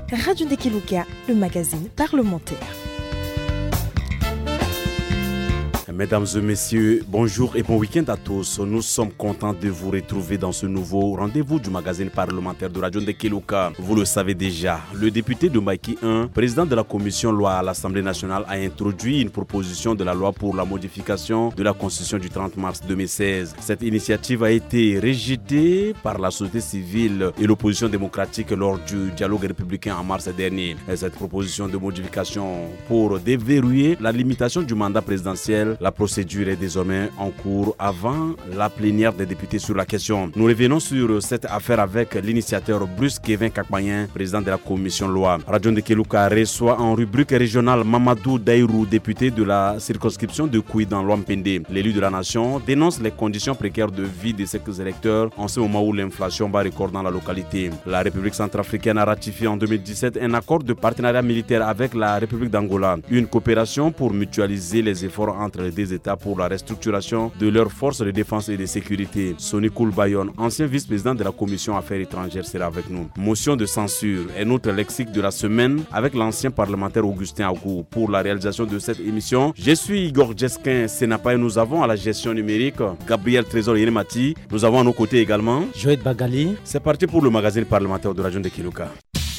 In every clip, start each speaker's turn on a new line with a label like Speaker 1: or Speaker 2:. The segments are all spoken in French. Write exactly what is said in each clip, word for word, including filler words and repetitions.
Speaker 1: Radio Ndekeluka, le magazine parlementaire.
Speaker 2: Mesdames et messieurs, bonjour et bon week-end à tous. Nous sommes contents de vous retrouver dans ce nouveau rendez-vous du magazine parlementaire de Radio Ndekeluka. Vous le savez déjà, le député de Maïki un, président de la commission loi à l'Assemblée nationale, a introduit une proposition de la loi pour la modification de la Constitution du trente mars deux mille seize. Cette initiative a été rejetée par la société civile et l'opposition démocratique lors du dialogue républicain en mars dernier. Et cette proposition de modification pour déverrouiller la limitation du mandat présidentiel, la procédure est désormais en cours avant la plénière des députés sur la question. Nous revenons sur cette affaire avec l'initiateur Bruce Kevin Kakpayen, président de la commission loi. Radio Ndekeluka reçoit en rubrique régionale Mamadou Daïrou, député de la circonscription de Kouy dans l'Ouampende. L'élu de la nation dénonce les conditions précaires de vie de ses électeurs en ce moment où l'inflation bat record dans la localité. La République centrafricaine a ratifié en deux mille dix-sept un accord de partenariat militaire avec la République d'Angola, une coopération pour mutualiser les efforts entre les des États pour la restructuration de leurs forces de défense et de sécurité. Sonny Koulbayon, ancien vice-président de la commission affaires étrangères, sera avec nous. Motion de censure est notre lexique de la semaine avec l'ancien parlementaire Augustin Agou. Pour la réalisation de cette émission, je suis Igor Jeskin Senapa et nous avons à la gestion numérique Gabriel Trésor Yenemati. Nous avons à nos côtés également
Speaker 3: Joël Bagali.
Speaker 2: C'est parti pour le magazine parlementaire de Radio Ndekeluka.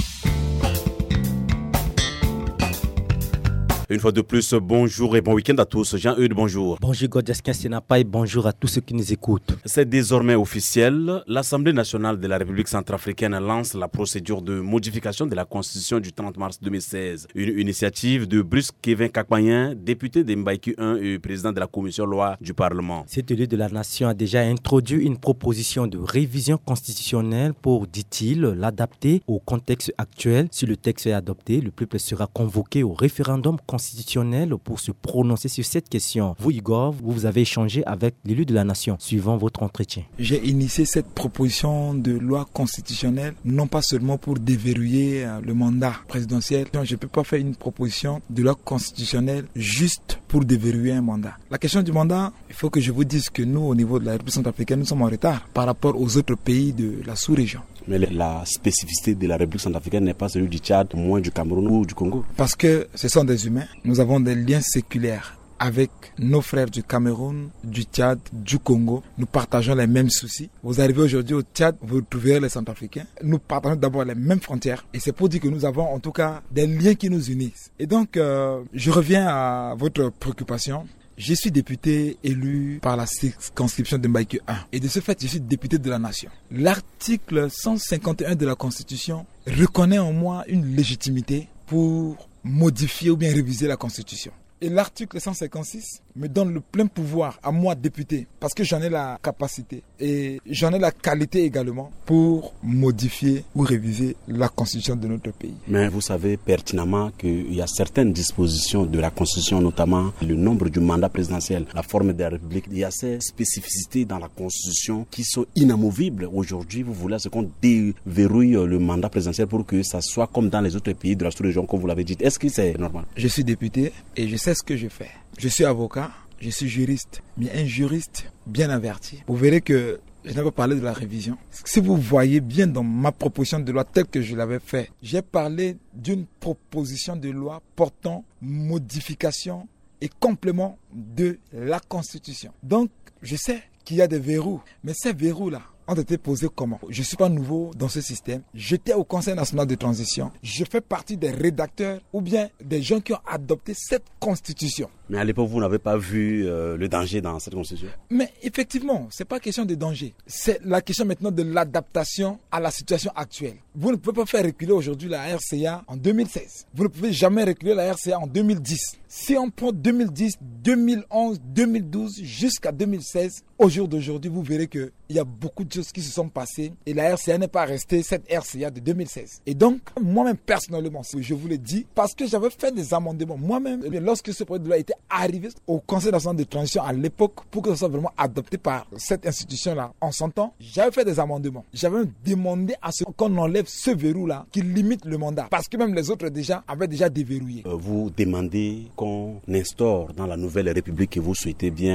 Speaker 2: Une fois de plus, bonjour et bon week-end à tous. Jean-Eudes, bonjour.
Speaker 3: Bonjour Godeskin Senapa et bonjour à tous ceux qui nous écoutent.
Speaker 2: C'est désormais officiel. L'Assemblée nationale de la République centrafricaine lance la procédure de modification de la Constitution du trente mars deux mille seize. Une initiative de Bruce Kevin Kakpayen, député de Maïki un et président de la commission loi du Parlement.
Speaker 3: Cet élu de la nation a déjà introduit une proposition de révision constitutionnelle pour, dit-il, l'adapter au contexte actuel. Si le texte est adopté, le peuple sera convoqué au référendum constitutionnel pour se prononcer sur cette question. Vous, Igor, vous, vous avez échangé avec l'élu de la nation suivant votre entretien.
Speaker 4: J'ai initié cette proposition de loi constitutionnelle, non pas seulement pour déverrouiller le mandat présidentiel. Je ne peux pas faire une proposition de loi constitutionnelle juste pour déverrouiller un mandat. La question du mandat, il faut que je vous dise que nous, au niveau de la République centrafricaine, nous sommes en retard par rapport aux autres pays de la sous-région.
Speaker 2: Mais la spécificité de la République centrafricaine n'est pas celui du Tchad, moins du Cameroun ou du Congo.
Speaker 4: Parce que ce sont des humains. Nous avons des liens séculaires avec nos frères du Cameroun, du Tchad, du Congo. Nous partageons les mêmes soucis. Vous arrivez aujourd'hui au Tchad, vous trouverez les Centrafricains. Nous partageons d'abord les mêmes frontières. Et c'est pour dire que nous avons en tout cas des liens qui nous unissent. Et donc, euh, je reviens à votre préoccupation. Je suis député élu par la circonscription de Maïki un. Et de ce fait, je suis député de la nation. L'article cent cinquante et un de la Constitution reconnaît en moi une légitimité pour modifier ou bien réviser la Constitution. Et l'article cent cinquante-six me donne le plein pouvoir à moi, député, parce que j'en ai la capacité et j'en ai la qualité également pour modifier ou réviser la constitution de notre pays.
Speaker 2: Mais vous savez pertinemment qu'il y a certaines dispositions de la constitution, notamment le nombre du mandat présidentiel, la forme de la République. Il y a ces spécificités dans la constitution qui sont inamovibles. Aujourd'hui, vous voulez ce qu'on déverrouille le mandat présidentiel pour que ça soit comme dans les autres pays de la sous-région, comme vous l'avez dit. Est-ce que c'est normal?
Speaker 4: Je suis député et je sais ce que je fais. Je suis avocat, je suis juriste, mais un juriste bien averti. Vous verrez que je n'ai pas parlé de la révision. Si vous voyez bien dans ma proposition de loi telle que je l'avais fait, j'ai parlé d'une proposition de loi portant modification et complément de la Constitution. Donc, je sais qu'il y a des verrous, mais ces verrous-là ont été posés comment? Je ne suis pas nouveau dans ce système. J'étais au Conseil national de transition. Je fais partie des rédacteurs ou bien des gens qui ont adopté cette constitution.
Speaker 2: Mais à l'époque, vous n'avez pas vu euh, le danger dans cette constitution?
Speaker 4: Mais effectivement, ce n'est pas question de danger. C'est la question maintenant de l'adaptation à la situation actuelle. Vous ne pouvez pas faire reculer aujourd'hui la R C A en deux mille seize. Vous ne pouvez jamais reculer la R C A en deux mille dix. Si on prend deux mille dix, deux mille onze, deux mille douze jusqu'à deux mille seize, au jour d'aujourd'hui, vous verrez qu'il y a beaucoup de choses qui se sont passées et la R C A n'est pas restée cette R C A de deux mille seize. Et donc, moi-même personnellement, je vous l'ai dit, parce que j'avais fait des amendements moi-même, lorsque ce projet de loi était arrivé au Conseil national de transition à l'époque, pour que ce soit vraiment adopté par cette institution-là, en son temps, j'avais fait des amendements. J'avais demandé à ce qu'on enlève ce verrou-là qui limite le mandat, parce que même les autres déjà avaient déjà déverrouillé.
Speaker 2: Euh, vous demandez qu'on instaure dans la nouvelle République que vous souhaitez bien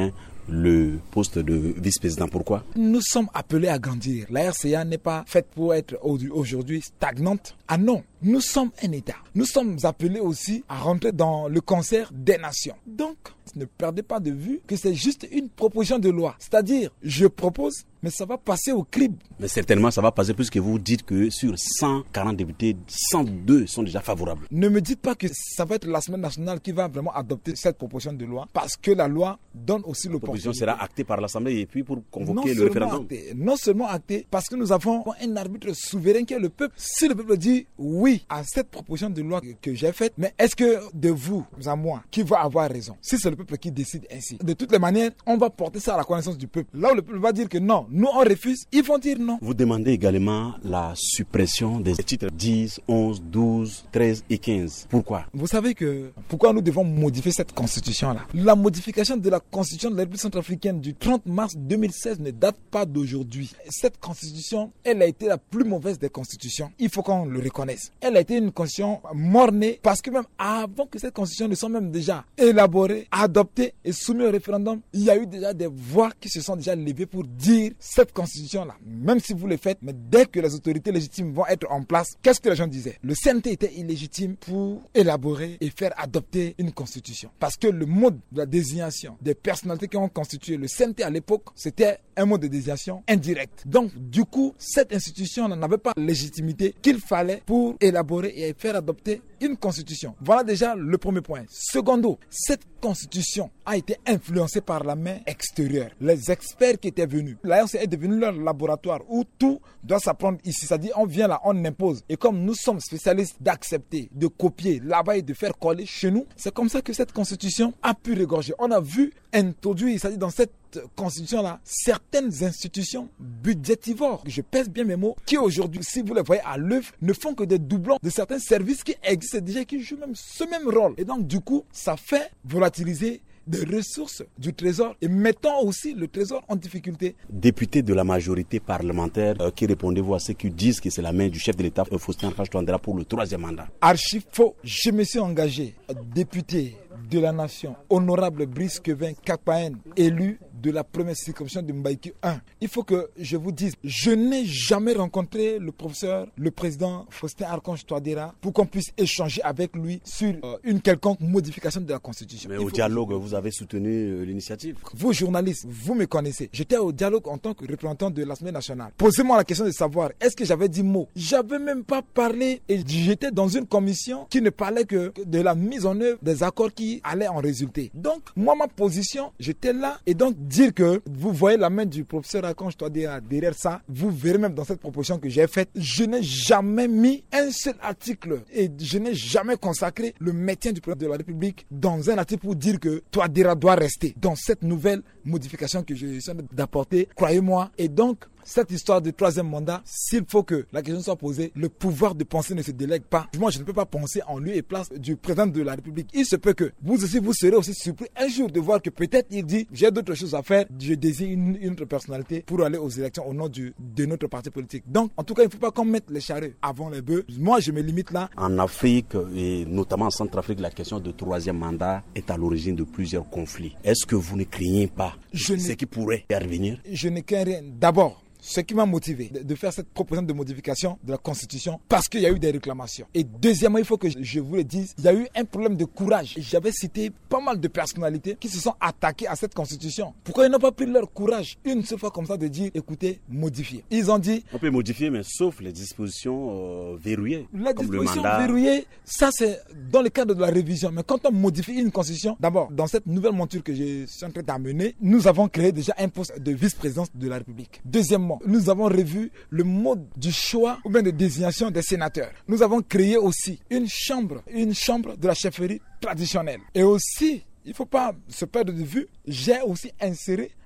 Speaker 2: le poste de vice-président. Pourquoi?
Speaker 4: Nous sommes appelés à grandir. La R C A n'est pas faite pour être aujourd'hui stagnante. Ah non, nous sommes un État. Nous sommes appelés aussi à rentrer dans le concert des nations. Donc, ne perdez pas de vue que c'est juste une proposition de loi. C'est-à-dire, je propose, mais ça va passer au crible.
Speaker 2: Mais certainement, ça va passer puisque vous dites que sur cent quarante députés, cent deux sont déjà favorables.
Speaker 4: Ne me dites pas que ça va être l'Assemblée nationale qui va vraiment adopter cette proposition de loi, parce que la loi donne aussi l'opportunité.
Speaker 2: La proposition sera actée par l'Assemblée et puis pour convoquer le référendum.
Speaker 4: Acté, non seulement actée, parce que nous avons un arbitre souverain qui est le peuple. Si le peuple dit oui à cette proposition de loi que, que j'ai faite, mais est-ce que de vous à moi, qui va avoir raison? Si c'est le peuple qui décide ainsi. De toutes les manières, on va porter ça à la connaissance du peuple. Là où le peuple va dire que non, nous on refuse, ils vont dire non.
Speaker 2: Vous demandez également la suppression des titres dix, onze, douze, treize et quinze. Pourquoi?
Speaker 4: Vous savez que pourquoi nous devons modifier cette constitution-là? La modification de la constitution de la République centrafricaine du trente mars deux mille seize ne date pas d'aujourd'hui. Cette constitution, elle a été la plus mauvaise des constitutions. Il faut qu'on le reconnaisse. Elle a été une constitution mort-née parce que même avant que cette constitution ne soit même déjà élaborée, adoptée et soumise au référendum, il y a eu déjà des voix qui se sont déjà levées pour dire cette constitution-là, même si vous le faites, mais dès que les autorités légitimes vont être en place, qu'est-ce que les gens disaient? Le C N T était illégitime pour élaborer et faire adopter une constitution. Parce que le mode de la désignation des personnalités qui ont constitué le C N T à l'époque, c'était un mode de désignation indirect. Donc, du coup, cette institution n'avait pas la légitimité qu'il fallait pour élaborer et faire adopter une constitution. Voilà déjà le premier point. Secondo, cette constitution a été influencée par la main extérieure. Les experts qui étaient venus, la R C A est devenu leur laboratoire où tout doit s'apprendre ici. C'est-à-dire, on vient là, on impose. Et comme nous sommes spécialistes d'accepter, de copier là-bas et de faire coller chez nous, c'est comme ça que cette constitution a pu regorger. On a vu introduire, c'est-à-dire dans cette constitution-là, certaines institutions budgétivores, je pèse bien mes mots, qui aujourd'hui, si vous les voyez à l'œuvre, ne font que des doublons de certains services qui existent déjà et qui jouent même ce même rôle. Et donc, du coup, ça fait volatiliser des ressources du Trésor et mettant aussi le Trésor en difficulté.
Speaker 2: Député de la majorité parlementaire, euh, qui répondez-vous à ceux qui disent que c'est la main du chef de l'État, Faustin Archange Touadéra, pour le troisième mandat?
Speaker 4: Archi faux. Je me suis engagé, député de la nation, honorable Brice Kevin Kakpaen, élu de la première circonscription de Mbaïki un. Il faut que je vous dise, je n'ai jamais rencontré le professeur, le président Faustin Archange Touadéra pour qu'on puisse échanger avec lui sur euh, une quelconque modification de la Constitution.
Speaker 2: Mais Il au dialogue, que... vous avez soutenu euh, l'initiative.
Speaker 4: Vous, journalistes, vous me connaissez. J'étais au dialogue en tant que représentant de l'Assemblée nationale. Posez-moi la question de savoir, est-ce que j'avais dit mot? J'avais même pas parlé et j'étais dans une commission qui ne parlait que de la mise en œuvre des accords qui allaient en résulter. Donc, moi, ma position, j'étais là et donc dire que vous voyez la main du professeur Archange Touadéra derrière ça, vous verrez même dans cette proposition que j'ai faite, je n'ai jamais mis un seul article et je n'ai jamais consacré le maintien du président de la République dans un article pour dire que Touadéra doit rester dans cette nouvelle modification que je suis en train d'apporter, croyez-moi. Et donc, cette histoire de troisième mandat, s'il faut que la question soit posée, le pouvoir de penser ne se délègue pas. Moi, je ne peux pas penser en lieu et place du président de la République. Il se peut que vous aussi, vous serez aussi surpris un jour de voir que peut-être il dit, j'ai d'autres choses à faire, je désigne une, une autre personnalité pour aller aux élections au nom du, de notre parti politique. Donc, en tout cas, il ne faut pas qu'on mette les charrues avant les bœufs. Moi, je me limite là.
Speaker 2: En Afrique, et notamment en Centrafrique, la question de troisième mandat est à l'origine de plusieurs conflits. Est-ce que vous ne craignez pas je ce qui pourrait y revenir?
Speaker 4: Je ne crains rien. D'abord, ce qui m'a motivé de, de faire cette proposition de modification de la Constitution, parce qu'il y a eu des réclamations. Et deuxièmement, il faut que je, je vous le dise, il y a eu un problème de courage. J'avais cité pas mal de personnalités qui se sont attaquées à cette Constitution. Pourquoi ils n'ont pas pris leur courage une seule fois comme ça de dire, écoutez, modifiez. Ils ont dit...
Speaker 2: On peut modifier, mais sauf les dispositions euh, verrouillées.
Speaker 4: Les dispositions verrouillées, ça c'est dans le cadre de la révision. Mais quand on modifie une Constitution, d'abord, dans cette nouvelle monture que je suis en train d'amener, nous avons créé déjà un poste de vice-présidence de la République. Deuxièmement, nous avons revu le mode du choix ou bien de désignation des sénateurs. Nous avons créé aussi une chambre, une chambre de la chefferie traditionnelle. Et aussi, il ne faut pas se perdre de vue, j'ai aussi inséré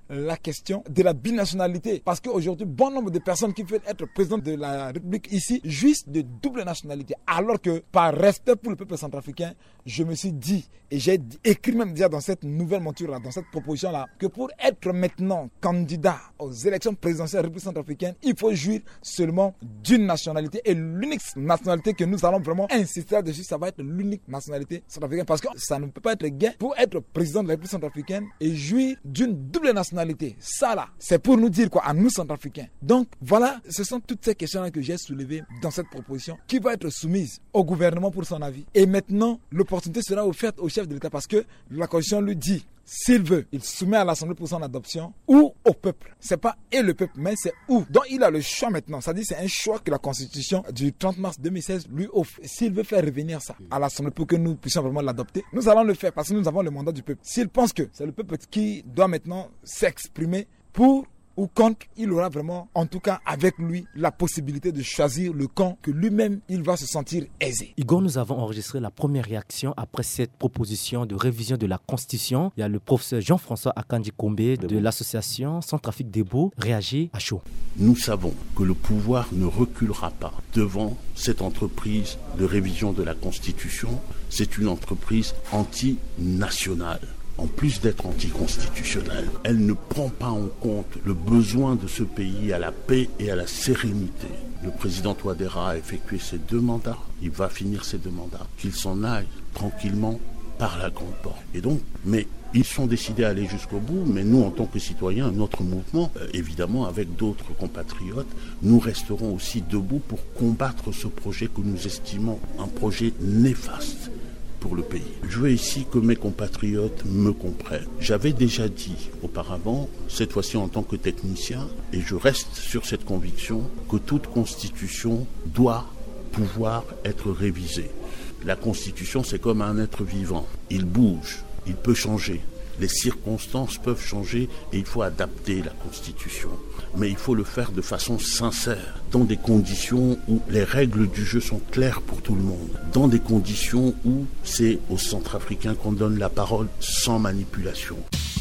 Speaker 4: la question de la binationalité. Parce qu'aujourd'hui, bon nombre de personnes qui veulent être président de la République ici jouissent de double nationalité. Alors que par respect pour le peuple centrafricain, je me suis dit, et j'ai écrit même déjà dans cette nouvelle monture-là, dans cette proposition-là, que pour être maintenant candidat aux élections présidentielles de la République centrafricaine, il faut jouir seulement d'une nationalité. Et l'unique nationalité que nous allons vraiment insister dessus, ça va être l'unique nationalité centrafricaine. Parce que ça ne peut pas être gain pour être président de la République centrafricaine et jouir d'une double nationalité. Ça là, c'est pour nous dire quoi, à nous centrafricains. Donc voilà, ce sont toutes ces questions-là que j'ai soulevées dans cette proposition qui va être soumise au gouvernement pour son avis. Et maintenant, l'opportunité sera offerte au chef de l'État parce que la Constitution lui dit, s'il veut, il soumet à l'Assemblée pour son adoption ou au peuple. C'est pas et le peuple, mais c'est où. Donc il a le choix maintenant. Ça dit c'est un choix que la Constitution du trente mars deux mille seize lui offre. S'il veut faire revenir ça à l'Assemblée pour que nous puissions vraiment l'adopter, nous allons le faire parce que nous avons le mandat du peuple. S'il pense que c'est le peuple qui doit maintenant s'exprimer pour ou contre, il aura vraiment, en tout cas avec lui, la possibilité de choisir le camp que lui-même, il va se sentir aisé.
Speaker 3: Igor, nous avons enregistré la première réaction après cette proposition de révision de la Constitution. Il y a le professeur Jean-François Akandji Kombe de l'association Centrafrique Debout réagit à chaud.
Speaker 5: Nous savons que le pouvoir ne reculera pas devant cette entreprise de révision de la Constitution. C'est une entreprise anti-nationale. En plus d'être anticonstitutionnelle, elle ne prend pas en compte le besoin de ce pays à la paix et à la sérénité. Le président Touadéra a effectué ses deux mandats, il va finir ses deux mandats, qu'il s'en aille tranquillement par la grande porte. Et donc, mais ils sont décidés à aller jusqu'au bout, mais nous, en tant que citoyens, notre mouvement, euh, évidemment, avec d'autres compatriotes, nous resterons aussi debout pour combattre ce projet que nous estimons un projet néfaste pour le pays. Je veux ici que mes compatriotes me comprennent. J'avais déjà dit auparavant, cette fois-ci en tant que technicien, et je reste sur cette conviction, que toute constitution doit pouvoir être révisée. La constitution, c'est comme un être vivant. Il bouge, il peut changer. Les circonstances peuvent changer et il faut adapter la Constitution. Mais il faut le faire de façon sincère, dans des conditions où les règles du jeu sont claires pour tout le monde, dans des conditions où c'est aux Centrafricains qu'on donne la parole sans manipulation.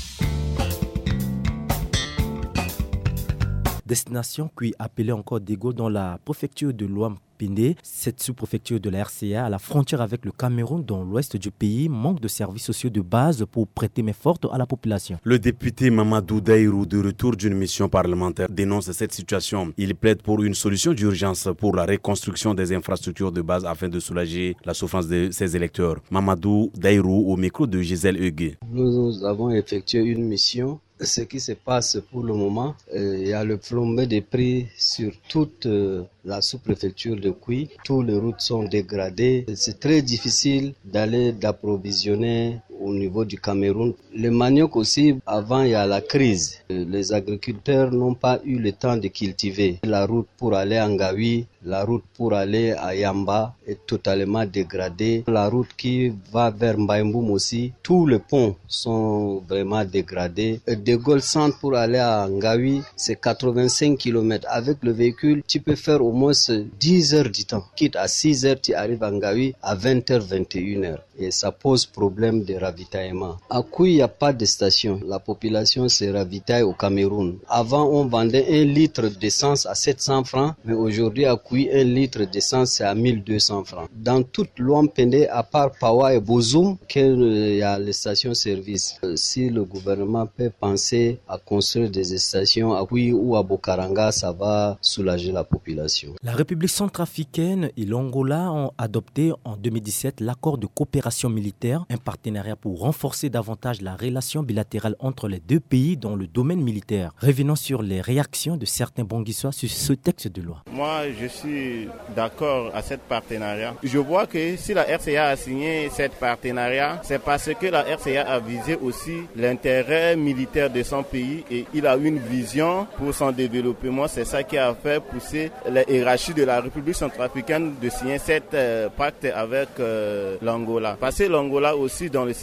Speaker 3: Destination qui appelée encore Dego dans la préfecture de Loampende, cette sous-préfecture de la R C A à la frontière avec le Cameroun dans l'ouest du pays manque de services sociaux de base pour prêter main forte à la population.
Speaker 2: Le député Mamadou Daïrou, de retour d'une mission parlementaire, dénonce cette situation. Il plaide pour une solution d'urgence pour la reconstruction des infrastructures de base afin de soulager la souffrance de ses électeurs. Mamadou Daïrou au micro de Gisèle Huguet.
Speaker 6: Nous avons effectué une mission. Ce qui se passe pour le moment, euh, il y a le flambé des prix sur toute euh, la sous-préfecture de Kouy. Toutes les routes sont dégradées. C'est très difficile d'aller d'approvisionner au niveau du Cameroun. Le manioc aussi, avant il y a la crise. Les agriculteurs n'ont pas eu le temps de cultiver. La route pour aller à Ngawi, la route pour aller à Yamba est totalement dégradée. La route qui va vers Mbaïmboum aussi, tous les ponts sont vraiment dégradés. De Gaulle Centre pour aller à Ngawi, c'est quatre-vingt-cinq kilomètres. Avec le véhicule, tu peux faire au moins dix heures du temps. Quitte à six heures, tu arrives à Ngawi à vingt heures, vingt et une heures. Et ça pose problème de ravitaillement. À Kouy, il n'y a pas de station. La population se ravitaille au Cameroun. Avant, on vendait un litre d'essence à sept cents francs, mais aujourd'hui, à Kouy, un litre d'essence, c'est à mille deux cents francs. Dans toute Loampende, à part Pawa et Bozoum, il y a les stations-service. Si le gouvernement peut penser à construire des stations à Kouy ou à Bokaranga, ça va soulager la population.
Speaker 3: La République centrafricaine et l'Angola ont adopté en deux mille dix-sept l'accord de coopération militaire, un partenariat pour renforcer davantage la relation bilatérale entre les deux pays dans le domaine militaire. Revenons sur les réactions de certains Bonguissois sur ce texte de loi.
Speaker 7: Moi, je suis d'accord à ce partenariat. Je vois que si la R C A a signé ce partenariat, c'est parce que la R C A a visé aussi l'intérêt militaire de son pays et il a une vision pour son développement. C'est ça qui a fait pousser les hiérarchies de la République centrafricaine de signer cet euh, pacte avec euh, l'Angola. Parce que l'Angola aussi, dans le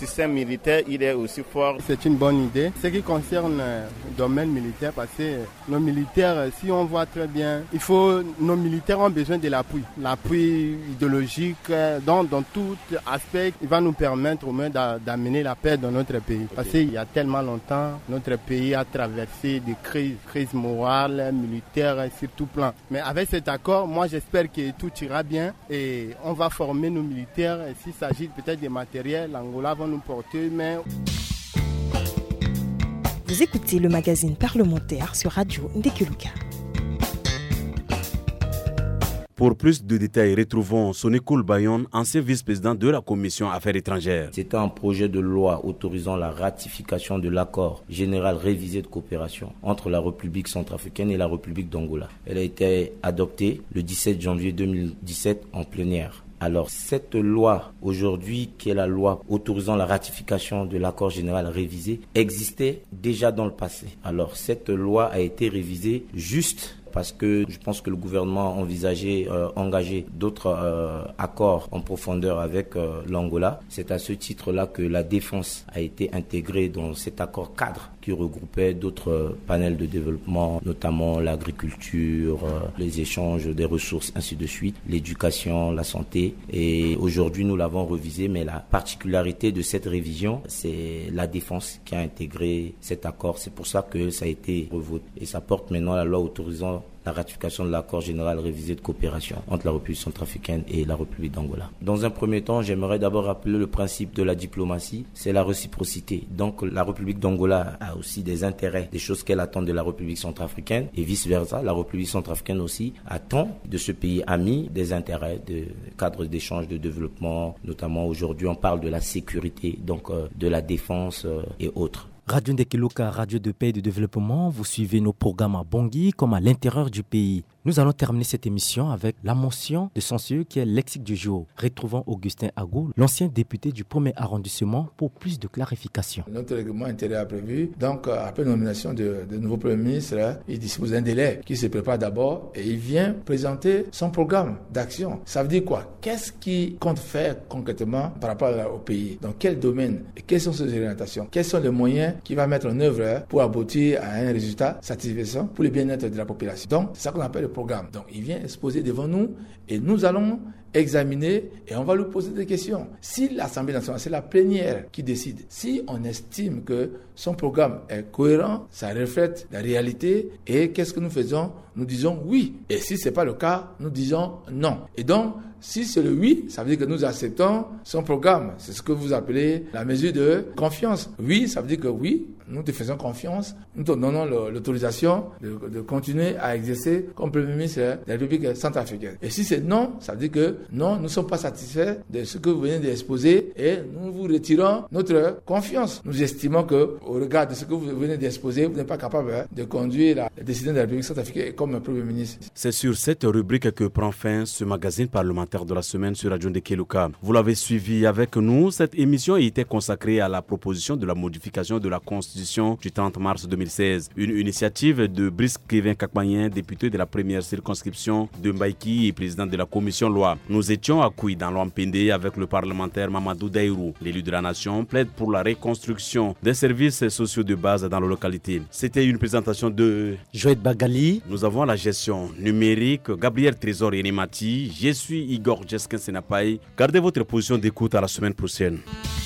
Speaker 7: système militaire, il est aussi fort.
Speaker 8: C'est une bonne idée. Ce qui concerne le domaine militaire, parce que nos militaires, si on voit très bien, il faut, nos militaires ont besoin de l'appui. L'appui idéologique, dans, dans tout aspect, il va nous permettre au moins d'amener la paix dans notre pays. Parce qu'il y a tellement longtemps, notre pays a traversé des crises, crises morales, militaires, sur tout plan. Mais avec cet accord, moi j'espère que tout ira bien et on va former nos militaires. Et s'il s'agit peut-être des matériels, l'Angola va nous porter, mais...
Speaker 1: Vous écoutez le magazine parlementaire sur Radio Ndekeluka.
Speaker 2: Pour plus de détails, retrouvons Sonikoul Bayon, ancien vice-président de la Commission Affaires étrangères.
Speaker 9: C'était un projet de loi autorisant la ratification de l'accord général révisé de coopération entre la République centrafricaine et la République d'Angola. Elle a été adoptée le dix-sept janvier deux mille dix-sept en plénière. Alors, cette loi, aujourd'hui, qui est la loi autorisant la ratification de l'accord général révisé, existait déjà dans le passé. Alors, cette loi a été révisée juste parce que je pense que le gouvernement a envisagé, euh, engagé d'autres euh, accords en profondeur avec euh, l'Angola. C'est à ce titre-là que la défense a été intégrée dans cet accord cadre qui regroupait d'autres euh, panels de développement, notamment l'agriculture, euh, les échanges des ressources, ainsi de suite, l'éducation, la santé. Et aujourd'hui, nous l'avons revisé, mais la particularité de cette révision, c'est la défense qui a intégré cet accord. C'est pour ça que ça a été revoté. Et ça porte maintenant la loi autorisant la ratification de l'accord général révisé de coopération entre la République centrafricaine et la République d'Angola. Dans un premier temps, j'aimerais d'abord rappeler le principe de la diplomatie, c'est la réciprocité. Donc la République d'Angola a aussi des intérêts, des choses qu'elle attend de la République centrafricaine et vice-versa. La République centrafricaine aussi attend de ce pays ami des intérêts, de cadres d'échange, de développement. Notamment aujourd'hui, on parle de la sécurité, donc euh, de la défense euh, et autres.
Speaker 3: Radio Ndekeluka, radio de paix et de développement, vous suivez nos programmes à Bangui comme à l'intérieur du pays. Nous allons terminer cette émission avec la motion de censure qui est le lexique du jour. Retrouvons Augustin Agou, l'ancien député du premier arrondissement, pour plus de clarification.
Speaker 4: Notre règlement intérieur a prévu, donc après nomination de, de nouveau Premier ministre, il dispose d'un délai qui se prépare d'abord et il vient présenter son programme d'action. Ça veut dire quoi? Qu'est-ce qu'il compte faire concrètement par rapport au pays? Dans quel domaine? Et quelles sont ses orientations? Quels sont les moyens qu'il va mettre en œuvre pour aboutir à un résultat satisfaisant pour le bien-être de la population? Donc, c'est ça qu'on appelle le programme. Donc, il vient exposer devant nous et nous allons examiner et on va lui poser des questions. Si l'Assemblée nationale, c'est la plénière qui décide, si on estime que son programme est cohérent, ça reflète la réalité et qu'est-ce que nous faisons? Nous disons oui. Et si ce n'est pas le cas, nous disons non. Et donc, si c'est le oui, ça veut dire que nous acceptons son programme. C'est ce que vous appelez la mesure de confiance. Oui, ça veut dire que oui, nous te faisons confiance, nous te donnons l'autorisation de, de continuer à exercer comme Premier ministre de la République centrafricaine. Et si c'est non, ça veut dire que non, nous ne sommes pas satisfaits de ce que vous venez d'exposer et nous vous retirons notre confiance. Nous estimons que, au regard de ce que vous venez d'exposer, vous n'êtes pas capable de conduire la décision de la République centrafricaine comme Premier ministre.
Speaker 2: C'est sur cette rubrique que prend fin ce magazine parlementaire de la semaine sur Radio Ndekeluka. Vous l'avez suivi avec nous. Cette émission a été consacrée à la proposition de la modification de la Constitution du trente mars deux mille seize. Une initiative de Brice Kevin Kakmanien, député de la première circonscription de Mbaïki et président de la commission loi. Nous étions à Kouy dans l'Ouampende avec le parlementaire Mamadou Daïrou. L'élu de la nation plaide pour la reconstruction des services sociaux de base dans la localité. C'était une présentation de
Speaker 3: Joël Bagali.
Speaker 2: Nous avons la gestion numérique, Gabriel Trésor et Nemati. Je suis Igor Jeskin Senapaï. Gardez votre position d'écoute à la semaine prochaine.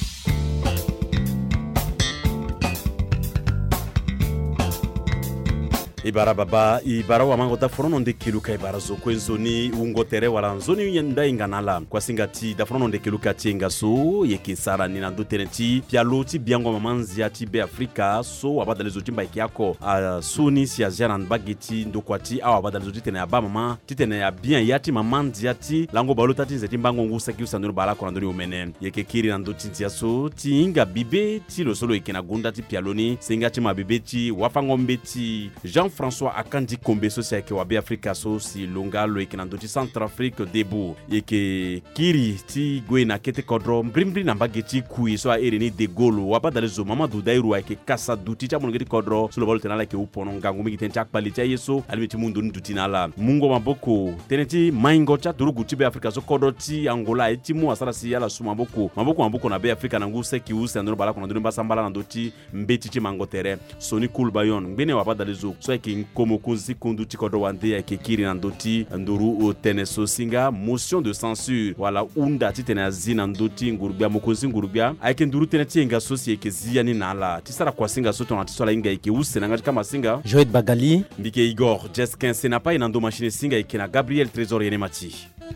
Speaker 2: ibara baba ibara wa mangota forono ndekeluka ibara zoko nzoni ungotere wala nzoni yenda inganala kwa singati da forono ndekeluka tinga so yeke sara ni na doteneti pialoti biango mamanzi ati be Afrika so abada lezo timba yako a suni si aziana bageti ndokwati awa abada lezo titene aba mama titene ya bien yati mamanzi ati lango balota tinze timbango ngusa ki usanduru bala ko ndoni umene yeke kiri na ndotinzi yaso tinga bibe ti lo solo yeke na gunda ti pialoni singa ti mabebe ti wafango mbeti Jean François Akandi Kombe so sia ke wa be Africa so si longalo ekinando ti Centrafrique debu yeke kiri ti gwena kete kodro mbrimbri na mbageti kui so a ereni de golo wa badale zo Mamadou Dairu ke kasa duti cha monogeti kodro so lo volte na la ke upono ngangu mi tenti akpali cha yeso alimeti mundu ndutina la mungo maboko teneti maingo cha turugu ti be Africa so kodro ti Angola eti mu asara si yala suma maboko maboko maboko na be Africa na ngusa ki usa ndo bala kono ndo basambala na ndoti mbeti ti mangotere Soni Kulbayon ngene wa badale zo so yake nkomo kunzi kundu ti kodro wande yake kiri na ndoti nduru o teneso singa motion de censure wala unda ti tena zina ndoti ngurubia mokozi ngurubia ayake nduru teneti nga sosi yake ziani nala ti sara kwa singa soto na ti sola inga yake usa na ngati kama singa
Speaker 3: Joël Bagali
Speaker 2: mbike Igor Jeskin Senapa ina ndo machine singa yake na Gabriel Trésor yene mati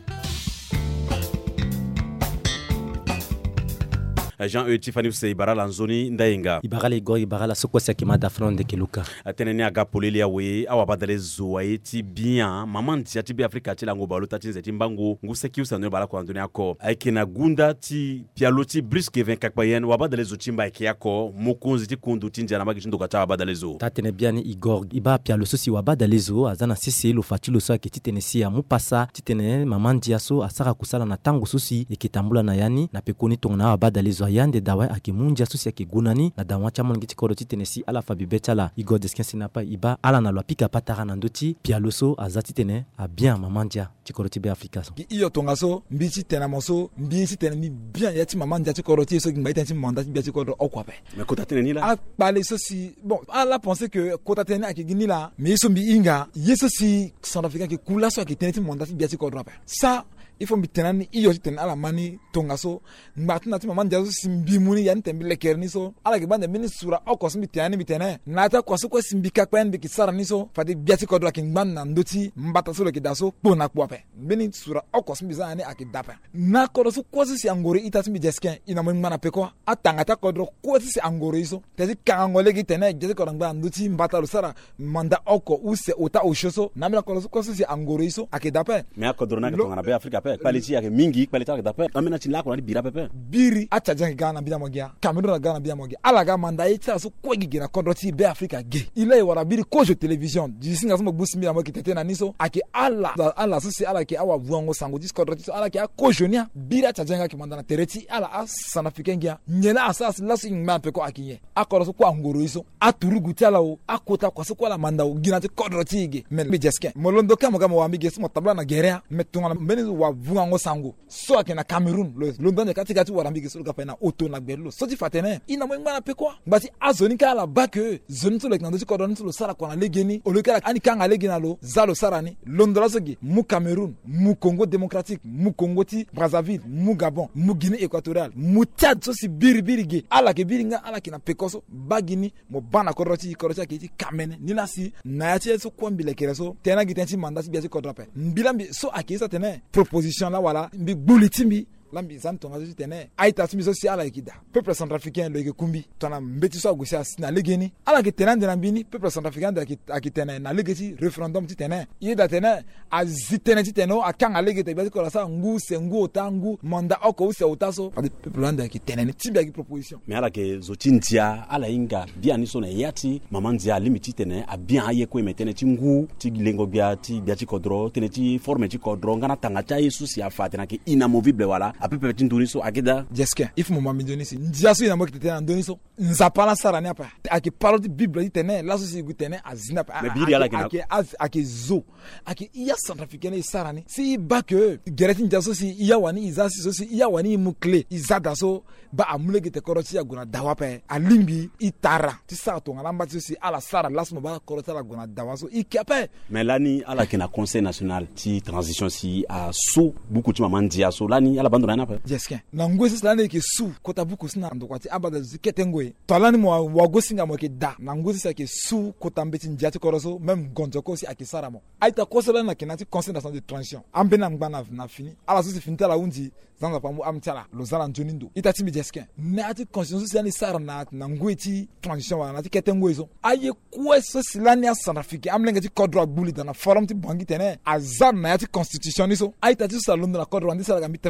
Speaker 2: Jean E Tiffany se Ibarala nzoni ndayenga
Speaker 3: Ibarala Igor Ibarala sokosa ke madafron de Keluka
Speaker 2: atenene aga poleli awe awa badale zo eti bien maman ti ati be Africa ti lango balo tati nzeti mbango nguseki usano bala ko andoni ako aikena gunda ti pialoti briske vingt kakpayen wa badale zo timba eke yako mokonzi ti kundu ti njana magi ndo kata badale zo
Speaker 3: tatene bien Igor iba pialo sosi wa badale zo azana sisi lo fatilo so ke titenesi ya mupasa titene maman diaso asaka kusala na tango sosi ekitambula na yani na pekoni tongna wa badale zo yande dawa akimunja susi yake gunani na dawa cha mongi tikoroti tenesi ala fabibetala Igor Jeskin Senapa iba ala na lwapika patara na ndoti pialoso azati tene a bien mamandia tikoroti be Afrika so
Speaker 4: iyo tongaso mbiti tena moso mbiti tena mi bien yati mamandia tikoroti so ngbaita ti mandat bi tikoroti okwape
Speaker 2: mais kota tene ni la
Speaker 4: a parler ceci bon ala penser que kota tene akigini la mais so mbi inga yeso si Centrafricain ke kula so akitene ti mandat bi tikoroti ça il faut mitenani iyo tene ala mani tongaso ngbatuna ti mamandia so simbimuni yani tembi lekerni so ala ke bande mini sura okos mitani mitene nata kwaso ko simbika kwen bi kisara ni so fati biati ko do ke ngban ndoti mbata so le kidaso pona kwape mini sura okos mbizani akidape na ko so ko si angore itati mi Jeskin ina mo ngana peko atanga ta ko do ko si angore so tezi kangole ki tene jesi ko ngban ndoti mbata lo sara manda oko use ota oshoso na mina ko so ko si angore so akidape
Speaker 2: me akodrona ke tongana be Africa pe quality yake mingi quality yake dape amena ti la ko na bira pepe
Speaker 4: biri achaja Ghana bia mogia Cameroun Ghana bia mogia alaga manda ita so ko gigina kodroti be Africa ge ile wara biri ko je television disinga so busi mi amaki tete na niso aki ala ala so si ala ki awa vuango sango dis kodroti so ala ki ko jonia biri achaja ki manda na tereti ala Centrafricain gia nyela asas la so ngma pe ko akiye akoro so ko angoro iso aturugu tala o akota kwa so ko la manda o gina te kodroti ge men be Jeskin molondo kama kama wa mige so tabla na gerea metunga mbeni wa vuango sango so akina Cameroun lo London katika ti wara mige so ka na auto na gbelo so ti fatene ina mo ngana pe kwa ngati azoni kala bake zoni to le kando ti kodon to lo sara kwa na legeni o le kala ani kanga legena lo zalo sarani London sogi mu Cameroun mu Congo démocratique mu Congo ti Brazzaville mu Gabon mu Guinée équatoriale mu Tchad so si biri biri ge ala ke biri nga ala kina pekoso bagini mo bana koroti koroti ke ti kamene ni na si na ya ti so kwambi le kereso tena gitensi mandat bi ti kodrape mbilambi so akisa tene proposition la wala mbi bulitimbi lambi zanto ngazi tene aita simi social ekida peuple centrafricain lo ke kumbi tona mbeti so agosi asina legeni ala ke tena ndena bini peuple centrafricain da akitene na legeti referendum ti tene yeda tene azitene ti tene akanga legete bi ko la sa ngu se ngu otangu manda oko use otaso peuple landa ki tene ni tibia ki proposition
Speaker 2: mais ala ke zotintia ala inga bia ni so na yati mamandia limiti tene a bien aye ko metene ti ngu ti lengo bia ti bia ti kodro tene ti forme ti kodro ngana tanga cha yesu si afatena ke inamovible wala a peu petit ndoniso akida
Speaker 4: Jeskin if mo mami donisi ndiaso ina mo kitete na ndoniso nzapala sarani apa aki parole bible tene la so si gutene azina pa aki aki zo aki iya Centrafricain sarani si ba que gereti ndiaso si iya wani izasi so si iya wani mukle izada so ba amule gite koroti ya guna dawa pe alimbi itara ti sa to ngala mbati si ala sara lasmo ba koroti la guna dawa so ikape
Speaker 2: mais lani ala kina conseil national ti transition si a so beaucoup ti maman dia so lani ala bandona na pa
Speaker 4: Jeskin na ngwesi lani ke su kota buku sina ndokwati abada ziketengwe tolani mo wagosinga mo ke da na ngwesi sa ke su kota mbeti ndiati koroso même gonjoko si akisara mo aita kosola na kinati conseil national de transition ambena ngana na fini ala so si finita la undi zanza pamu amtala lozala njonindo itati mi Jeskin na ati constitution sociale sara na na ngweti transition wa na ti ketengwe zo aye kweso silani a Centrafricain amlenga ti kodro gbuli dans na forum ti bangi tene azar na ati constitution iso aita ti sa londo na kodro ndi sala ga mitema gen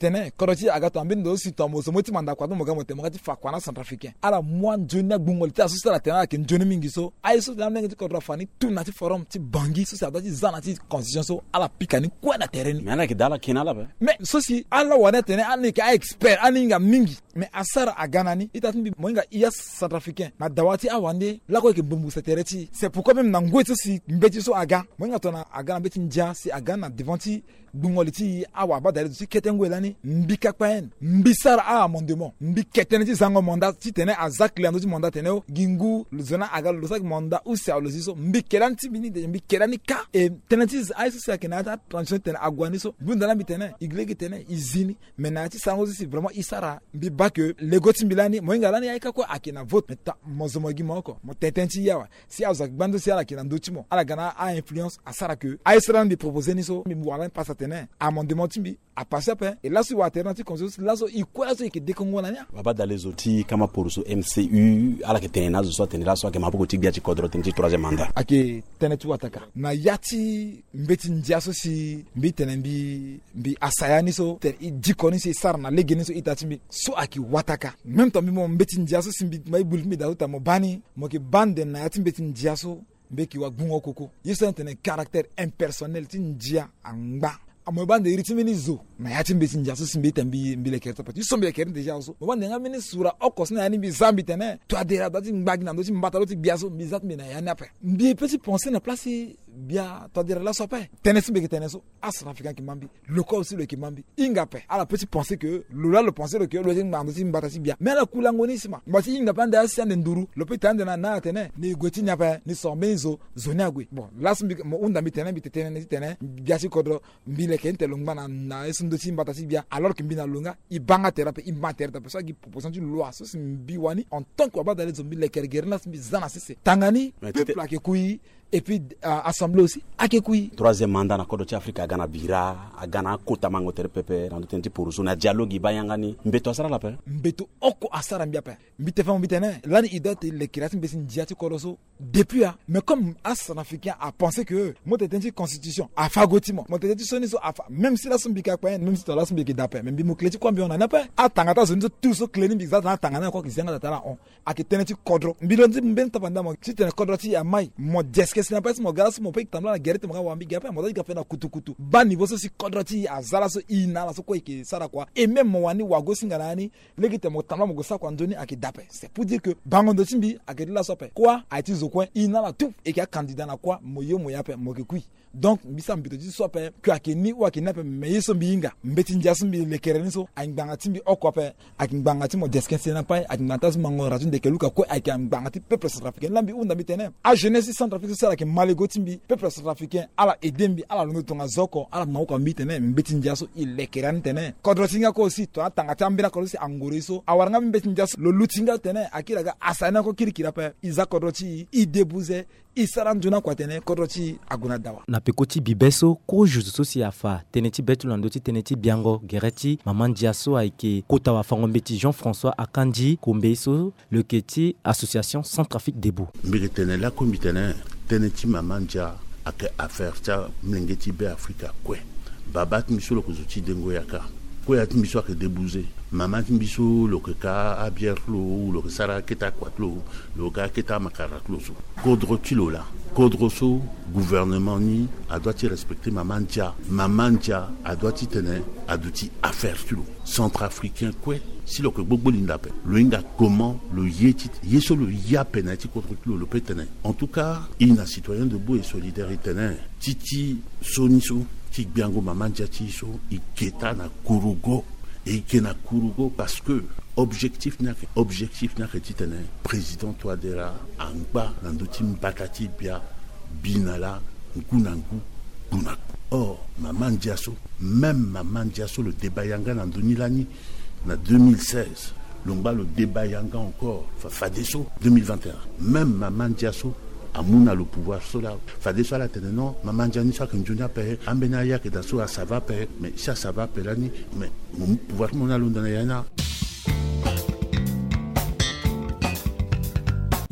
Speaker 4: tene koroti agato ambindo si tomo so moti manda kwa moga mote moga ti fa kwa na centrafricain ala moi jona gbungol ti aso la tena ke joni mingi so ay so da ngi ti kodro fani tu na ti forum ti bangi so sa da ti zana ti constitution so ala pikani kwa na terrain
Speaker 2: mais ala ki dala kinala ba
Speaker 4: mais so si ala wana tene ani ka expert ani nga mingi mais asara aganani itatumbi moinga iya centrafricain na dawati awande la ko ke bumbu sa tereti c'est pourquoi même na ngweti si mbeti so aga moinga tona aga na beti ndia si aga na devanti bungoliti awa ba dale ti ketengwe lani mbika paen mbisara a amendement mbi ketene ti zango mandat ti tene azak le ando ti mandat tene gingu zona aga lo sak mandat ou se alo so mbi kelanti bini de mbi kelani ka e tene ti ai so sa kenata transition tene agwani so bunda la mbi tene iglegi tene izini menati sango si vraiment isara mbi ba que lego ti milani moinga lani ai ka ko akina vote meta mozomo gi moko mo tetenti yawa si azak bando si ala kina ndotimo ala gana a influence asara que ai sera mbi proposer ni so mbi wala pas tene amendement timbi a passé après et là sur alternative consensus là so ikola so ke dekongo nanya
Speaker 2: baba dans outils kama pour so M C U ala ke tena zo so tena so ke mapoko ti biati kodro tenti troisième mandat
Speaker 4: ake tena tu ataka na yati mbeti ndia so si mbi tena mbi mbi asayani so te dikoni si sar na legeni so itatimbi so aki wataka même temps mo mbeti ndia so simbi mai bulmi da uta mo bani mo ke bande na yati mbeti ndia so mbeki wa gungo koko yesa tena caractère impersonnel ti ndia anga amobande ritimi zo na yati mbeti ndia so simbi tambi mbile kerta pati so mbile kerta deja so mobande nga mini sura okos na yani mbi zambi tene to adera dati mbagi na ndoti mbata loti biaso bizat mi na yani ape mbi petit penser na place bia to adera la so pe tenesi mbeki teneso asra africain ki mambi le corps aussi le ki mambi inga pe ala petit penser que le là le penser que le ngba ndoti mbata si bia mais la kulangoni sima mbati inga panda asi ande nduru le petit ande na na tene ni goti nya pe ni so mezo zonia gwe bon last mbi mo unda mi tene mi tene ni tene biasi kodro mbile kente longba na na esundo ti mbata si bia alors que mbina longa ibanga thérapie ibanga thérapie ça qui proposition du loi so simbi wani en tant que baba dans zombi le kergerna simbi zana sese tangani peuple akekuyi et puis euh, assemblée aussi akekuyi
Speaker 2: troisième mandat na kodo ti Afrique agana bira agana kota mango tere pepe dans tenti pour so na dialogue bayangani mbeto asara la pe
Speaker 4: mbeto oko asara mbia pe mbite fa mbite ne lani idote le kirati mbesi ndiati koloso depuis ah mais comme as africain a pensé que mo tenti constitution a fagotimo mo tenti soni so afa même si la sombika pa même si to la sombika dape même bi mo kleti kwa mbiona na pe atangata zo nzo tout so kleni bi za na tangana ko kizenga tala on akiteneti kodro mbilonzi mbenta panda mo titene kodro ti ya mai mo deske sina pas mo gas mo pe tamla na gerete mo ga wambi gape mo ga fe na kutukutu ba niveau so si kodro ti azala so ina la so ko ke sara kwa et même mo wani wago singana ni legite mo tamla mo go sa kwa ndoni akidape c'est pour dire que bangondo timbi akedila so pe quoi a ti zo kwa ina la tout et ka candidat na kwa mo yo mo ya pe mo ke kui donc mbisa mbito ti so pe que akeni ou akena pe me yeso mbinga mbeti ndia so mbi le kereni so aingbanga timbi okwa akingbanga ti mo deskense na pa akingbanga ti mango ratun de keluka ko akingbanga ti peuple centrafricain lambi unda mitene a jeunesse centrafricaine sala ke malego timbi peuple centrafricain ala edembi ala longo tonga zoko ala mauka mitene mbeti ndia so ile kerani tene kodro tinga ko si to atanga tambina ko si angore so awaranga mbeti ndia so lo lutinga tene akira ga asana ko kirikira pa iza kodro ti i debuze isaranjuna kwa tene kodro ti aguna dawa
Speaker 3: na pekoti bibeso ko juzu so si afa teneti betulando ti teneti biango gereti maman diaso aike kota wa fangombe Jean-François Akanji Kombeso le keti association Centrafrique debout
Speaker 5: mbiritene la komitene teneti maman dia ake affaire ta mlengeti be Afrika kwe babat misolo kuzuti dengo yaka kwe ati miso ake debouze maman timbiso lo ka abierlo lo sara keta kwatlo lo ka keta makaratlo so kodro tilo la kodro so gouvernement ni a doit respecter maman dia maman dia a doit tenir a doit affaire tilo centrafricain kwe si lo que gbogbo linda pe lo inga comment le yeti yeso le ya penati contre tilo le petene en tout cas il a citoyen de beau et solidarité titi soniso ti biango maman dia ti so iketa na kurugo et qui na kurugo parce que objectif n'a que objectif n'a que titane président Touadéra angba nandoti mbakati bia binala nkunangu kunak or maman diaso même maman diaso le débat yanga nandoni lani na deux mille seize longba le débat yanga encore fadeso deux mille vingt et un même maman diaso amuna le pouvoir sola fadeso la tene non maman diani ça que njonia pe ambena ya que daso ça va pe mais ça ça va pe lani mais mon pouvoir mon alondana yana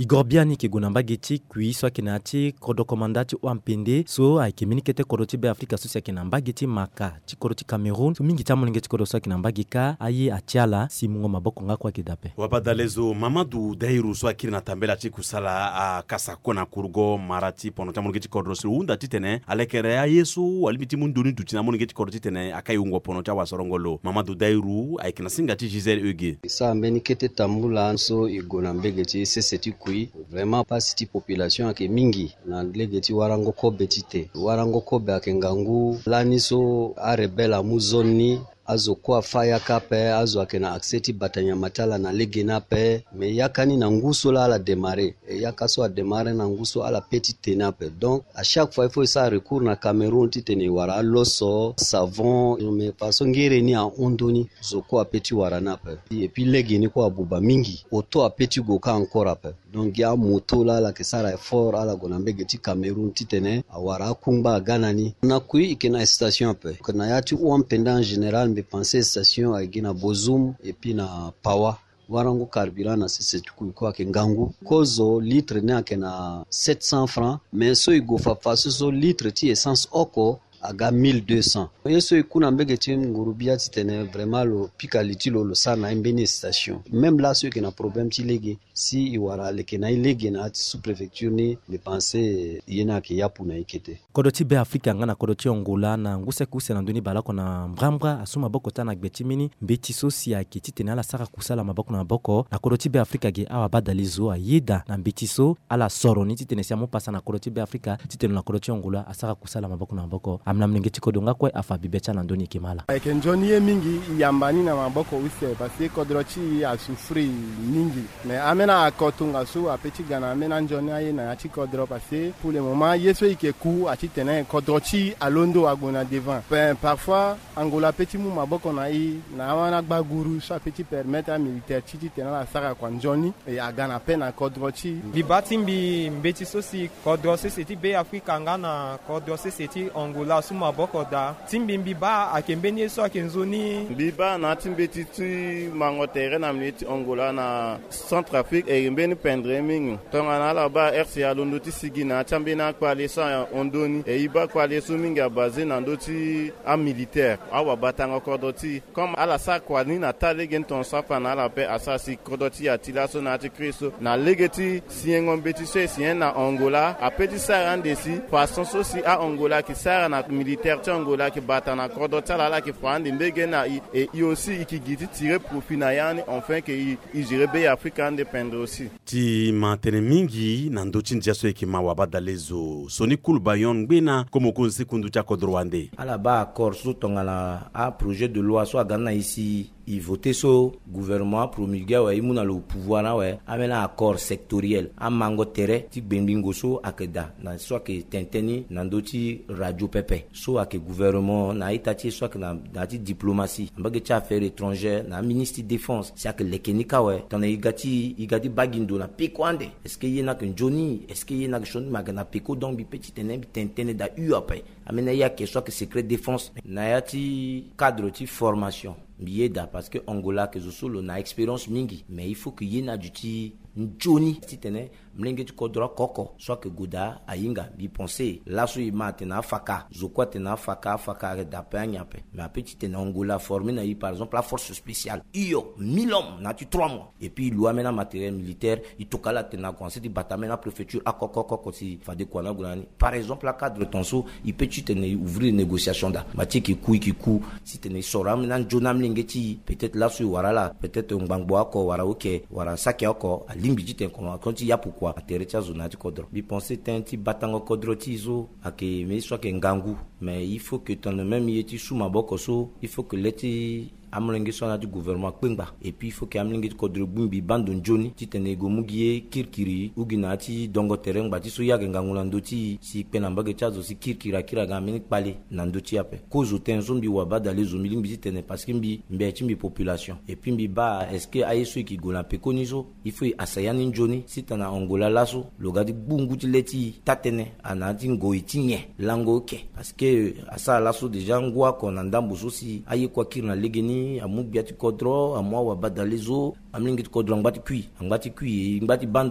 Speaker 3: igorbiani ke gonamba geti kui so kenati kodo komandati o ampende so ay ke minikete koroti be Afrika so kenamba geti maka ti koroti Cameroun so mingi tamu ngeti kodo so kenamba gika ayi atiala si mungo maboko ngakwa kidape
Speaker 2: wabadalezo Mamadou Dairu so akiri na tambela ti kusala a kasa kona kurgo marati pono tamu ngeti kodo so unda titene alekere ayesu alimiti munduni dutina mu ngeti kodo titene akayungwa pono cha wasorongolo Mamadou Dairu ay kina singa ti Gisèle Eugué
Speaker 6: sa minikete tambula so igonambe geti seseti kui vraiment pas cette population ake mingi na legeti warango ko betite warango ko be akengangu laniso a rebela muzoni azo kwa fire kape azo akena akseti batanya matala na legena pe me yakani na nguso la la démarrer et yakaso a démarrer na nguso ala petite tenape donc à chaque fois il faut ça recours na Cameroun titene wara loso savon me façon ngire ni a ondoni zo kwa petit wara nape et puis legeni kwa buba mingi auto a petit goka encore ape donc ya moto la la kesara effort ala gonambe geti Cameroun titene awara kumba ganani na kui ikena station ape kana yati ou en pendant en général me penser station agina Bozum et puis na Pawa warango carburant na sese kwa ke ngangu kozo litre ne akena sept cents francs mais so igo fa faso so litre ti essence oko aga mille deux cents yeso ikuna mbege ti ngurubia titene vraiment lo pikaliti lo lo sana imbene station même là ceux qui na problème ti lege si iwara leke na lege na sous préfecture ni me penser yena ke yapu na ikete
Speaker 3: kodoti be Afrika ngana kodoti Angola na nguse kuse na nduni balako na mbrambra asuma boko tana gbeti mini mbeti sosi akiti tena la saka kusala maboko na boko na kodoti be Afrika ge awa badalizo ayida na mbeti so ala soroni titene siamo pasa na kodoti be Afrika titene na kodoti Angola asaka kusala maboko na boko amna mnengeti kodonga kwa afa bibecha na ndoni kimala
Speaker 8: eke njoni ye mingi yambani na maboko wise parce que kodrochi a souffri mingi mais amena akotunga su apeti gana amena njoni aye na ati kodro parce que pour le moment yeso ikeku ati tene kodrochi alondo agona devant ben parfois Angola petit mu maboko na yi na wana gbaguru so petit permettre à militaire titi tena la sara kwa njoni e agana pena kodrochi
Speaker 10: bibatimbi mbeti sosi kodrosi seti be Afrika ngana kodrosi seti Angola su maboko da timbimbi ba akembeni so akenzoni
Speaker 7: biba na timbeti tu mangotere na mleti Angola na Centrafrique e mbeni pendre mingi tonga na la ba R C A londo ti sigina chambena kwa le sa ondoni e iba kwa le so mingi basé na ndoti a militaire awa batanga kodoti comme ala sa kwa ni na tale gen ton safa na la pe asasi kodoti atila so na ti kristo na legeti siengo beti so sien na Angola a petit sa randesi façon so si a Angola ki sa na militaire ti Angola ki batana kodoti la la ki fandi mbege na i et i aussi ikigiti tirer profit na yani enfin que i gire be Africa indépendant aussi
Speaker 2: ti mantene mingi na ndoti njaso ekima wabadalezo soni kulbayon gbena comme konsi kundu cha kodrowande
Speaker 9: ala ba accord so tongala a projet de loi so agana ici il votait sur gouvernement promulgué ouais il le pouvoir là ouais amena accord sectoriel a mango terre ti bembingo so akeda na soit que tenteni nandoti radio pepe so ak gouvernement na itati soit que na dati diplomatie mbage cha affaires étrangères na ministre de défense c'est que lekenika ouais tana igati igati bagindo na pikwande est-ce que yena que Johnny est-ce que yena que Johnny magana piko donc bi petit tenem tentene da u après amena ya que soit que secret défense na yati cadre ti formation bieda parce que Angola que solo na expérience mingi mais il faut que yena duti Johnny titene mlenge kodra koko soit que goda ainga bi penser là so imatena faka zokwa tena faka faka da panya pe mais petit tena Angola formé na par exemple la force spéciale io mille hommes na tu trois mois et puis lui amena matériel militaire il tokala tena conseil di batamena préfecture akoko koko si fade kwana gulani par exemple la cadre tonso il peut tu tena ouvrir négociation da mati ki ku ki ku si tena soram na jonam lingeti peut-être là so wara là peut-être ngbango ako wara oké wara saki ako limbi jiten ko konti ya pourquoi aterecha zonati kodro bi penser tenti batango kodro tizo ake mais soit que ngangu mais il faut que ton même yeti sous maboko so il faut que leti amlenge sona du gouvernement kpengba et puis il faut que amlenge kodro bumbi bandon joni titene gomugie kirkiri uginati dongo tereng bati so ya ngangula ndoti si pena mbage chazo si kirkira kira ga mini pale na ndoti ape kozo tenzombi wabada les zomili mbi titene parce que mbi mbi mbi population et puis mbi ba est-ce que ayeso ki gola pekonizo il faut asayani joni sitana Angola laso logadi bunguti leti tatene anati ngoitinye lango ke parce que asa laso déjà ngwa kona ndambo so si aye kwa kirna legeni amu biati kodro amwa wabada lezo amlingi kodro ngati kui ngati kui ngati bando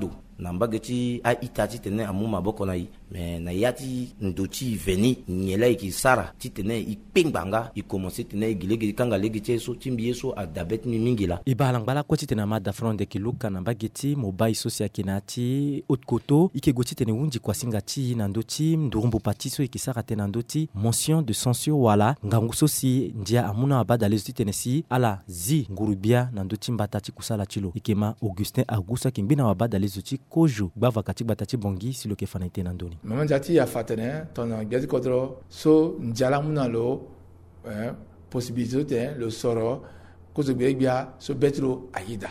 Speaker 9: nambageti a itati tene amuma boko na yi mais na yati ndoti veni nyela iki sara ti tene i pengbanga i commencer tene igilegi kanga legi so timbi yeso a dabet mi mingila
Speaker 3: ibalang bala ko ti tene ma da front de kiluka nambageti mobai sosia kinati otkoto ike goti tene wunji kwa singati na ndoti ndurumbu patiso iki sara tene ndoti mention de censure wala ngangu sosi ndia amuna abada les tene si ala zi ngurubia na ndoti mbatati kusala chilo ikema Augustin Agusa kimbina wabada les outils kojo bava kati batati bongi si lo ke fanite na ndoni
Speaker 11: maman jati ya fatene ton gazi kodro so njala muna lo eh, possibilité le soro kozo bia so betro aida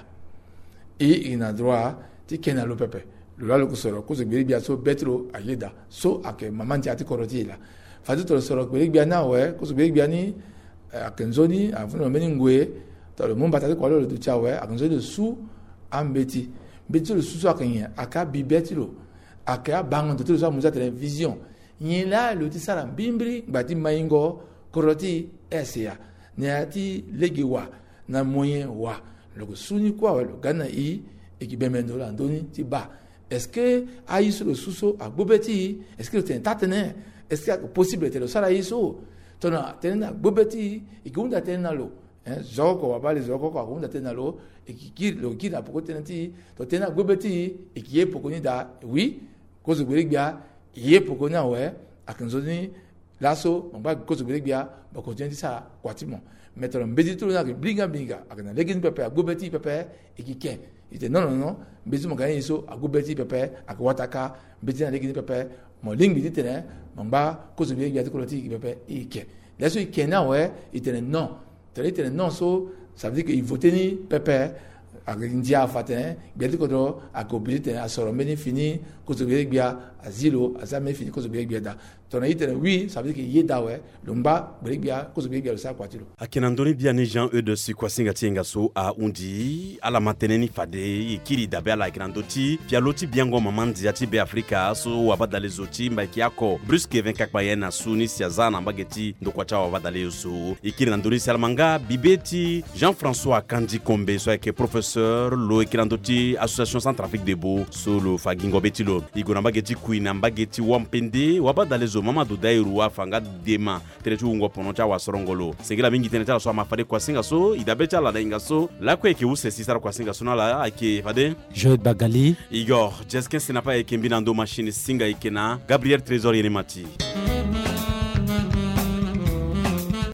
Speaker 11: et ina droit ti kena lo pepe lo la lo soro kozo bia so betro aida so ake maman jati koroti la fatu to soro bia na we kozo bia ni akenzoni avuno meni ngwe to le momba tati ko lo du chawe akenzoni su ambeti beti le su akenya aka bibeti lo aka bango to so muza télévision nyela lo ti sara bimbri gbati maingo koroti esia ne ati legiwa na moyen wa lo suni kwa lo gana i ekibemendo la ndoni ti ba est-ce que aïso le suso agbobeti est-ce que le tatene est-ce que possible te lo sara iso tona tena gbobeti ikunda tena lo hein zoko wa bale zoko ko akunda tena lo ekiki lo kida poko tena ti to tena gbobeti ekiye poko ni da oui kozo gbegbia iye poko na we akanzoni laso mba kozo gbegbia ba ko tena sa kwatimo metro mbedi to na blinga blinga akana legin pepe gbobeti pepe ekike ite non non non mbedi mo kan yiso agbobeti pepe akwataka mbedi na legin pepe mo ling bi tena mba kozo gbegbia ko loti pepe ike laso ike na we ite non tele tele non so ça veut dire que il vote ni pepe akindia fatene gbedi ko do akobilite asoro meni fini ko zo gbia azilo azame fini ko zo gbia da tona itene oui ça veut dire que yeda we lumba gbia ko zo gbia sa kwatilo
Speaker 2: akinandoni bien ni Jean e de sikwasinga tienga so a undi ala mateneni fade ikiri dabe ala akinandoti pialoti biango mamandi ati be Afrika so wabada les oti mbaki yako brusque vingt-quatre bayena suni siazana mbageti ndokwacha wabada so ikiri nandoni salmanga bibeti Jean-François Kandi Kombe so ke professeur lo ekirandoti association Centrafrique de Beau solo fagingo betilo igona mbageti kuina mbageti wampende wabada les Mamadou Dairu afanga dema teretu ngo ponocha wa sorongolo sengela mingi teneta so mafade kwa singa so idabecha la dainga so la kwa ke use sisara kwa singa so na la ake fade
Speaker 3: Joël Bagali
Speaker 2: Igor Jeskin sinapa ekembina ndo machine singa ikena Gabriel Trésor Yenemati